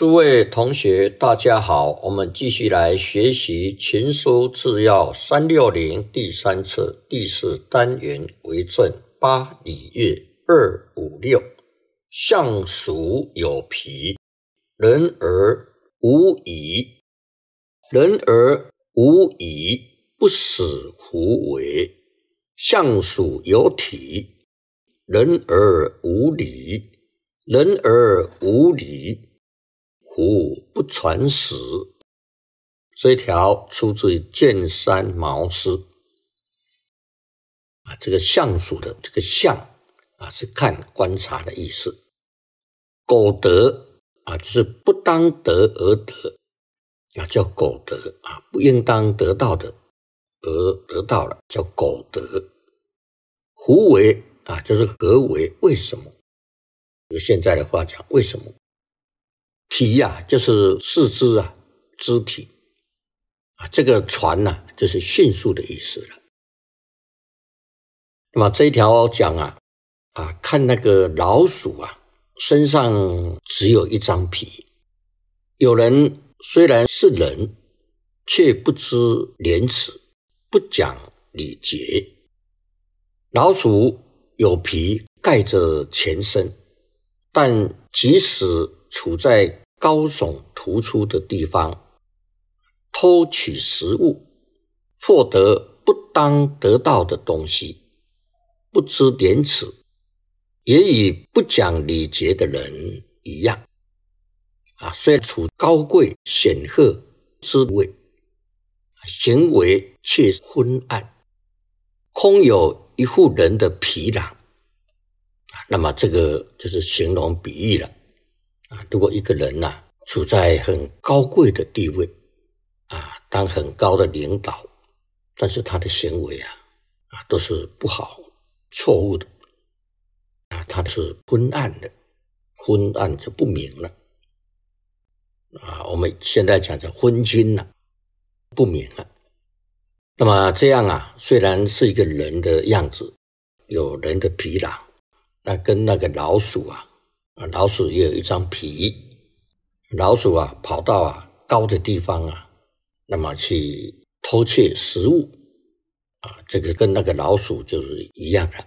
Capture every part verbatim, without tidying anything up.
诸位同学大家好，我们继续来学习群书治要三六零第三册第四单元为政八礼乐二五六。相属有皮，人而无仪，人而无仪，不使胡为。相属有体，人而无礼，人而无礼，胡不传史。这一条出自于剑山毛诗啊，这个相属的这个相啊，是看观察的意思。苟得啊，就是不当得而得啊，叫苟得啊，不应当得到的而得到了，叫苟得。胡为啊，就是何为，为什么？这个现在的话讲，为什么？体呀、啊，就是四肢啊，肢体啊，这个传呐、啊，就是迅速的意思了。那么这一条讲啊啊，看那个老鼠啊，身上只有一张皮。有人虽然是人，却不知廉耻，不讲礼节。老鼠有皮盖着全身，但即使处在高耸突出的地方，偷取食物，获得不当得到的东西，不知廉耻，也与不讲礼节的人一样啊。虽然处高贵显赫之位，行为却昏暗，空有一户人的皮囊。那么这个就是形容比喻了啊。如果一个人啊处在很高贵的地位啊，当很高的领导，但是他的行为啊啊都是不好、错误的啊，他是昏暗的，昏暗就不明了啊。我们现在讲的昏君了、啊，不明了。那么这样啊，虽然是一个人的样子，有人的皮囊，那跟那个老鼠啊，老鼠也有一张皮，老鼠啊跑到啊高的地方啊，那么去偷窃食物啊，这个跟那个老鼠就是一样的。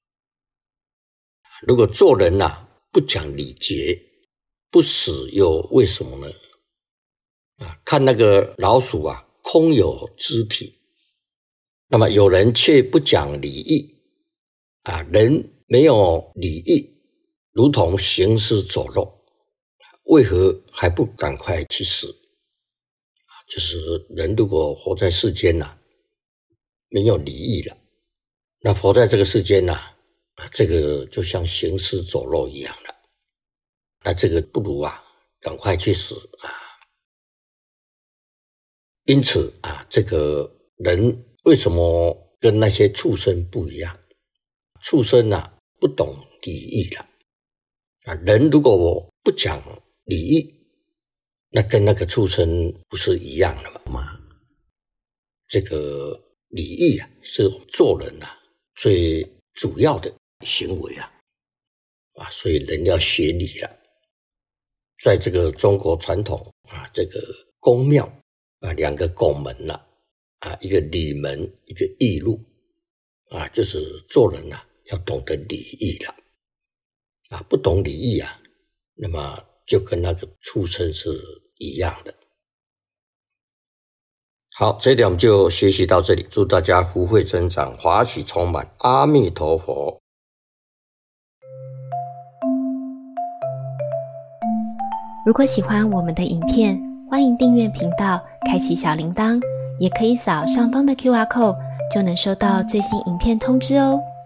如果做人啊不讲礼节，不使又为什么呢？啊，看那个老鼠啊空有肢体，那么有人却不讲礼义啊，人没有礼义，如同行尸走肉，为何还不赶快去死？就是人如果活在世间啊，没有礼义了，那活在这个世间啊，这个就像行尸走肉一样了。那这个不如啊，赶快去死啊！因此啊，这个人为什么跟那些畜生不一样？畜生啊，不懂礼义了啊。人如果我不讲礼义，那跟那个畜生不是一样的吗？这个礼义啊，是做人啊最主要的行为啊啊，所以人要学礼了。在这个中国传统啊，这个宫庙啊，两个拱门了啊，一个礼门，一个义路啊，就是做人啊要懂得礼义了啊，不懂礼义啊，那么就跟那个畜生是一样的。好，这一点我们就学习到这里，祝大家福慧增长，华喜充满，阿弥陀佛。 如果喜欢我们的影片，欢迎订阅频道，开启小铃铛，也可以扫上方的 Q R code， 就能收到最新影片通知哦。